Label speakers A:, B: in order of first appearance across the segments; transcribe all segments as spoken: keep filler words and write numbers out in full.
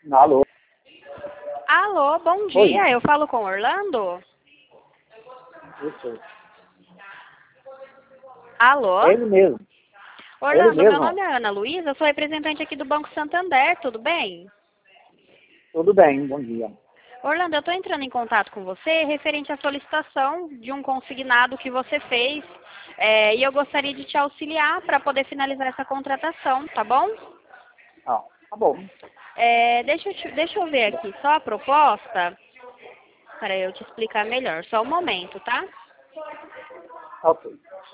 A: Alô?
B: Alô, bom
A: Oi.
B: dia. Eu falo com Orlando?
A: Isso.
B: Alô?
A: É ele mesmo. É ele
B: Orlando, meu
A: mesmo.
B: nome é Ana Luísa, eu sou representante aqui do Banco Santander, tudo bem?
A: Tudo bem, bom dia.
B: Orlando, eu estou entrando em contato com você referente à solicitação de um consignado que você fez é, e eu gostaria de te auxiliar para poder finalizar essa contratação, tá bom?
A: Ah, tá bom.
B: É, deixa, eu te- deixa eu ver aqui só a proposta, para eu te explicar melhor, só um momento, tá?
A: Ok.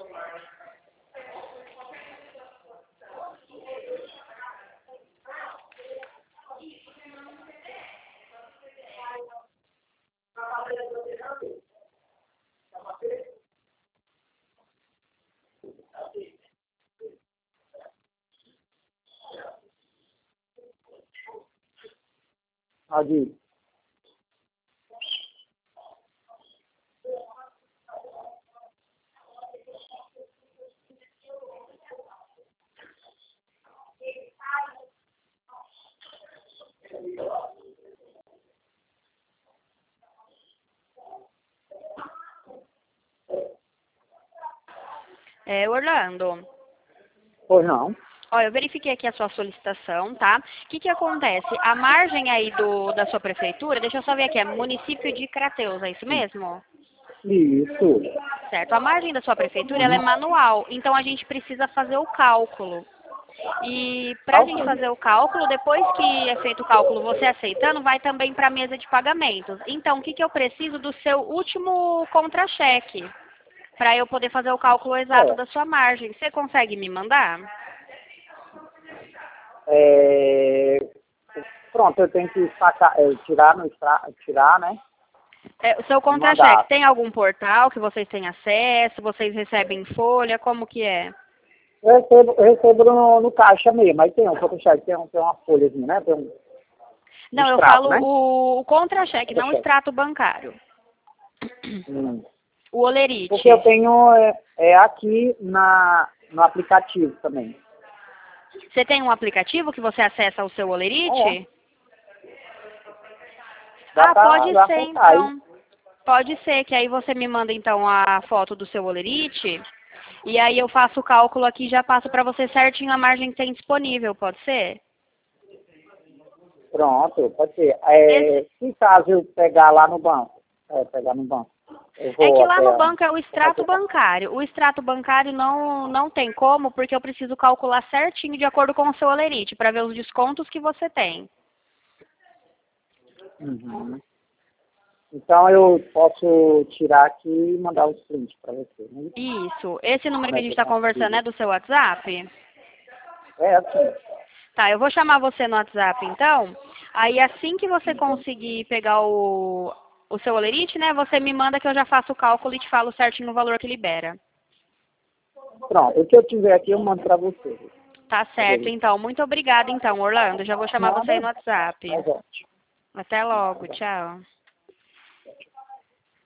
A: Adi.
B: É, Orlando.
A: Pois não.
B: Ó, eu verifiquei aqui a sua solicitação, tá? O que que acontece? A margem aí do, da sua prefeitura, deixa eu só ver aqui, é município de Crateus, é isso mesmo?
A: Isso.
B: Certo. A margem da sua prefeitura, ela é manual, então a gente precisa fazer o cálculo. E para a gente
A: Ok.
B: fazer o cálculo, depois que é feito o cálculo, você aceitando, vai também para a mesa de pagamentos. Então, o que que eu preciso do seu último contra-cheque? Para eu poder fazer o cálculo exato
A: É.
B: da sua margem. Você consegue me mandar?
A: É, Pronto, eu tenho que sacar, é, tirar, no extra... tirar, né?
B: É, o seu
A: E
B: contra-cheque,
A: mandar.
B: tem algum portal que vocês têm acesso? Vocês recebem em folha? Como que é?
A: Eu recebo, eu recebo no, no caixa mesmo, aí tem um Photoshop, tem, um, tem uma folhazinha, né? Tem um, um
B: Não, eu
A: extrato,
B: falo
A: né?
B: o, o contra-cheque, não o
A: Photoshop.
B: extrato bancário.
A: Hum.
B: O
A: Porque eu
B: olerite.
A: tenho é, é aqui na, no aplicativo também.
B: Você tem um aplicativo que você acessa o seu
A: É,
B: olerite?
A: dá
B: Ah,
A: pra,
B: pode
A: dá
B: ser
A: pra acessar aí.
B: então. Pode ser, que aí você me manda então a foto do seu olerite. E aí eu faço o cálculo aqui e já passo para você certinho a margem que tem disponível, pode ser?
A: Pronto, pode ser. É,
B: Esse,
A: se caso eu pegar lá no banco, é, pegar no banco, eu
B: É
A: vou
B: que lá
A: até
B: no
A: a-
B: banco é o
A: vou fazer
B: extrato
A: o cálculo.
B: bancário. O extrato bancário não, não tem como, porque eu preciso calcular certinho de acordo com o seu olerite, para ver os descontos que você tem.
A: Uhum. Então eu posso tirar aqui e mandar os prints para você, né?
B: Isso. Esse número
A: Como
B: que a
A: é
B: gente
A: que eu
B: está conversando é
A: consigo?
B: do seu WhatsApp?
A: É assim.
B: Tá, eu vou chamar você no WhatsApp então. Aí assim que você
A: Uhum.
B: conseguir pegar o, o seu olerite, né, você me manda que eu já faço o cálculo e te falo certinho o valor que libera.
A: Pronto, o que eu tiver aqui eu mando para você.
B: Tá
A: Tá
B: certo,
A: bem?
B: então. Muito obrigada então, Orlando. Já vou chamar você aí
A: Nada,
B: no WhatsApp.
A: mas ótimo.
B: Até logo. Tchau.